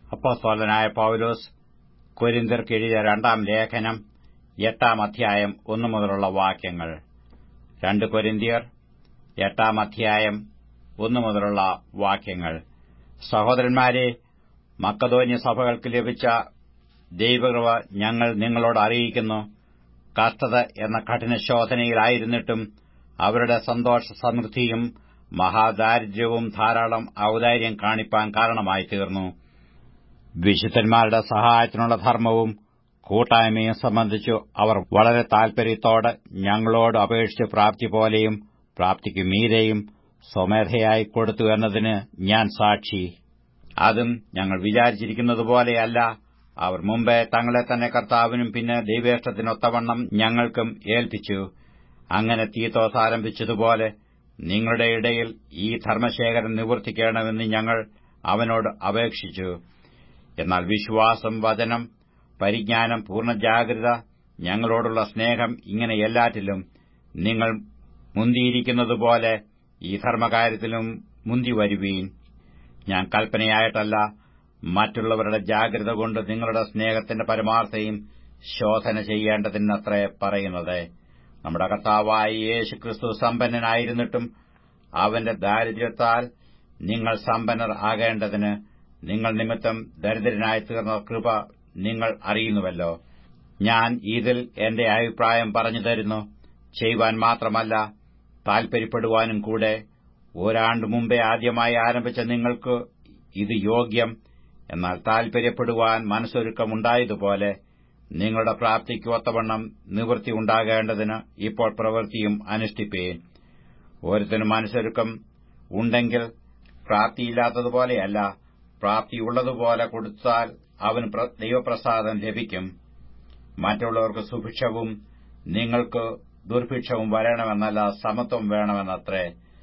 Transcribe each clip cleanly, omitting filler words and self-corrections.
അപ്പോസ്തലനായ പൌലോസ് കൊരിന്ത്യർക്ക് എഴുതിയ 2 ലേഖനം 8 അധ്യായം 1 മുതലുള്ള വാക്യങ്ങൾ. 2 കൊരിന്ത്യർ 8 അധ്യായം 1 മുതലുള്ള വാക്യങ്ങൾ. സഹോദരന്മാരെ, മക്കദോന്യ സഭകൾക്ക് ലഭിച്ച ദൈവകൃപ ഞങ്ങൾ നിങ്ങളോട് അറിയിക്കുന്നു. കഷ്ടത എന്ന കഠിനശോധനയിലായിരുന്നിട്ടും അവരുടെ സന്തോഷ സമൃദ്ധിയും മഹാദാരിദ്ര്യവും ധാരാളം ഔദാര്യം കാണിപ്പാൻ കാരണമായി തീർന്നു. വിശുദ്ധന്മാരുടെ സഹായത്തിനുള്ള ധർമ്മവും കൂട്ടായ്മയും സംബന്ധിച്ചു അവർ വളരെ താൽപര്യത്തോടെ ഞങ്ങളോട് അപേക്ഷിച്ച് പ്രാപ്തി പോലെയും പ്രാപ്തിക്ക് മീരെയും സ്വമേധയായി കൊടുത്തു എന്നതിന് ഞാൻ സാക്ഷി. അതും ഞങ്ങൾ വിചാരിച്ചിരിക്കുന്നതുപോലെയല്ല. അവർ മുമ്പേ തങ്ങളെ തന്നെ കർത്താവിനും പിന്നെ ദൈവേഷ്ടത്തിനൊത്തവണ്ണം ഞങ്ങൾക്കും ഏൽപ്പിച്ചു. അങ്ങനെ തീത്തോസ് ആരംഭിച്ചതുപോലെ നിങ്ങളുടെ ഇടയിൽ ഈ ധർമ്മശേഖരം നിവർത്തിക്കണമെന്ന് ഞങ്ങൾ അവനോട് അപേക്ഷിച്ചു. എന്നാൽ വിശ്വാസം, വചനം, പരിജ്ഞാനം, പൂർണ്ണ ജാഗ്രത, ഞങ്ങളോടുള്ള സ്നേഹം, ഇങ്ങനെ എല്ലാറ്റിലും നിങ്ങൾ മുന്തിയിരിക്കുന്നതുപോലെ ഈ ധർമ്മകാര്യത്തിലും മുന്തി വരുവീൻ. ഞാൻ കൽപ്പനയായിട്ടല്ല, മറ്റുള്ളവരുടെ ജാഗ്രത കൊണ്ട് നിങ്ങളുടെ സ്നേഹത്തിന്റെ പരമാർത്ഥയും ശോധന ചെയ്യേണ്ടതിനത്രേ പറയുന്നത്. നമ്മുടെ കർത്താവായ യേശുക്രിസ്തു സമ്പന്നനായിരുന്നിട്ടും അവന്റെ ദാരിദ്ര്യത്താൽ നിങ്ങൾ സമ്പന്നർ ആകേണ്ടതിന് നിങ്ങൾ നിമിത്തം ദരിദ്രനായി തീർന്ന കൃപ നിങ്ങൾ അറിയുന്നുവല്ലോ. ഞാൻ ഇതിൽ എന്റെ അഭിപ്രായം പറഞ്ഞു തരുന്നു. ചെയ്യുവാൻ മാത്രമല്ല, താൽപര്യപ്പെടുവാനും കൂടെ. ഒരാണ്ട് മുമ്പേ ആദ്യമായി ആരംഭിച്ച നിങ്ങൾക്ക് ഇത് യോഗ്യം. എന്നാൽ താൽപര്യപ്പെടുവാൻ മനസ്സൊരുക്കമുണ്ടായതുപോലെ നിങ്ങളുടെ പ്രാപ്തിക്ക് ഒത്തവണ്ണം നിവൃത്തി ഉണ്ടാകേണ്ടതിന് ഇപ്പോൾ പ്രവൃത്തിയും അനുഷ്ഠിപ്പീൻ. ഓരോരുത്തരും മനസ്സൊരുക്കം ഉണ്ടെങ്കിൽ പ്രാപ്തിയില്ലാത്തതുപോലെയല്ല, പ്രാപ്തിയുള്ളതുപോലെ കൊടുത്താൽ അവന് ദൈവപ്രസാദം ലഭിക്കും. മറ്റുള്ളവർക്ക് സുഭിക്ഷവും നിങ്ങൾക്ക് ദുർഭിക്ഷവും വരണമെന്നല്ല, സമത്വം വേണമെന്നത്രേ.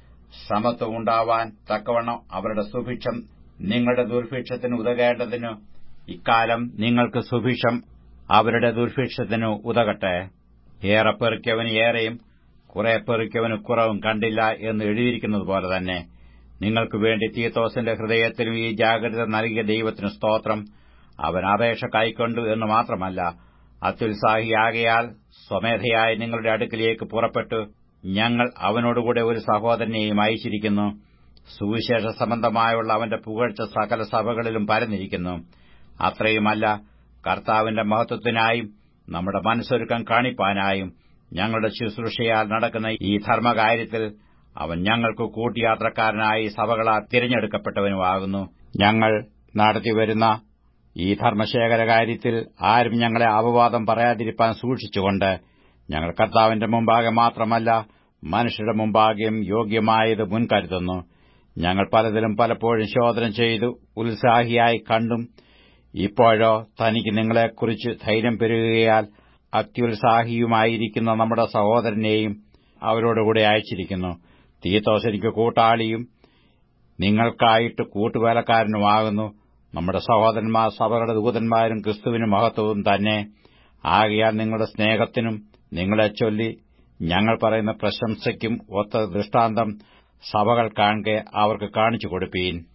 സമത്വം ഉണ്ടാവാൻ തക്കവണ്ണം അവരുടെ സുഭിക്ഷം നിങ്ങളുടെ ദുർഭിക്ഷത്തിന് ഉതകേണ്ടതിനു ഇക്കാലം നിങ്ങൾക്ക് സുഭിക്ഷം അവരുടെ ദുർഭിക്ഷത്തിന് ഉതകട്ടെ. ഏറെ പെറുക്കിയവന് ഏറെയും കുറെ പെറുക്കിയവന് കുറവും കണ്ടില്ല എന്ന് എഴുതിയിരിക്കുന്നതുപോലെ തന്നെ നിങ്ങൾക്ക് വേണ്ടി തീത്തോസിന്റെ ഹൃദയത്തിലും ഈ ജാഗ്രത നൽകിയ ദൈവത്തിന് സ്തോത്രം. അവൻ അപേക്ഷ കൈക്കൊണ്ടു എന്ന് മാത്രമല്ല, അത്യുത്സാഹിയാകയാൽ സ്വമേധയായി നിങ്ങളുടെ അടുക്കിലേക്ക് പുറപ്പെട്ടു ഞങ്ങൾ അവനോടുകൂടെ ഒരു സഹോദരനെയും അയച്ചിരിക്കുന്നു. സുവിശേഷ സംബന്ധമായുള്ള അവന്റെ പുകഴ്ച സകല സഭകളിലും പരന്നിരിക്കുന്നു. അത്രയുമല്ല, കർത്താവിന്റെ മഹത്വത്തിനായും നമ്മുടെ മനസ്സൊരുക്കം കാണിപ്പാനായും ഞങ്ങളുടെ ശുശ്രൂഷയാൽ നടക്കുന്ന ഈ ധർമ്മകാര്യത്തിൽ അവൻ ഞങ്ങൾക്ക് കൂട്ടിയാത്രക്കാരനായി സഭകളാൽ തിരഞ്ഞെടുക്കപ്പെട്ടവനുമാകുന്നു. ഞങ്ങൾ നടത്തിവരുന്ന ഈ ധർമ്മശേഖര കാര്യത്തിൽ ആരും ഞങ്ങളെ അപവാദം പറയാതിരിപ്പാൻ സൂക്ഷിച്ചുകൊണ്ട് ഞങ്ങൾ കർത്താവിന്റെ മുമ്പാകെ മാത്രമല്ല മനുഷ്യരുടെ മുമ്പാകെയും യോഗ്യമായത് മുൻകരുതുന്നു. ഞങ്ങൾ പലതിലും പലപ്പോഴും ശോധന ചെയ്തു ഉത്സാഹിയായി കണ്ടും ഇപ്പോഴോ തനിക്ക് നിങ്ങളെക്കുറിച്ച് ധൈര്യം പെരുകുകയാൽ അത്യുത്സാഹിയുമായിരിക്കുന്ന നമ്മുടെ സഹോദരനെയും അവരോടുകൂടെ അയച്ചിരിക്കുന്നു. തീത്തോസ് എനിക്ക് കൂട്ടാളിയും നിങ്ങൾക്കായിട്ട് കൂട്ടുവേലക്കാരനുമാകുന്നു. നമ്മുടെ സഹോദരന്മാർ സഭകളുടെ ദൂതന്മാരും ക്രിസ്തുവിന് മഹത്വവും തന്നെ. ആകയാൽ നിങ്ങളുടെ സ്നേഹത്തിനും നിങ്ങളെ ചൊല്ലി ഞങ്ങൾ പറയുന്ന പ്രശംസയ്ക്കും ഒത്ത ദൃഷ്ടാന്തം സഭകൾ കാണെ അവർക്ക് കാണിച്ചു കൊടുപ്പീൻ.